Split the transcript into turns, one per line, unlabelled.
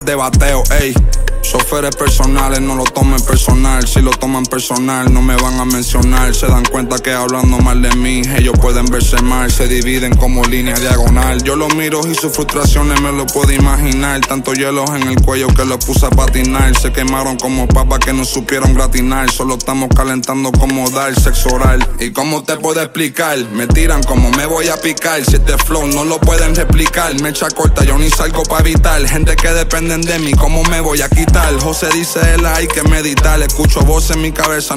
de bateo, ey. Choferes personales, no lo tomen personal. Si lo toman personal, no me van a mencionar. Se dan cuenta que hablando mal de mí, ellos pueden verse mal. Se dividen como línea diagonal. Yo los miro y sus frustraciones me lo puedo imaginar. Tanto hielos en el cuello que los puse a patinar. Se quemaron como papas que no supieron gratinar. Solo estamos calentando como dar sexo oral. ¿Y cómo te puedo explicar? Me tiran como me voy a picar. Si este flow no lo pueden replicar. Me echa corta, yo ni salgo pa' evitar. Gente que dependen de mí, ¿cómo me voy a quitar? José dice él hay que meditar. Escucho voces en mi cabeza.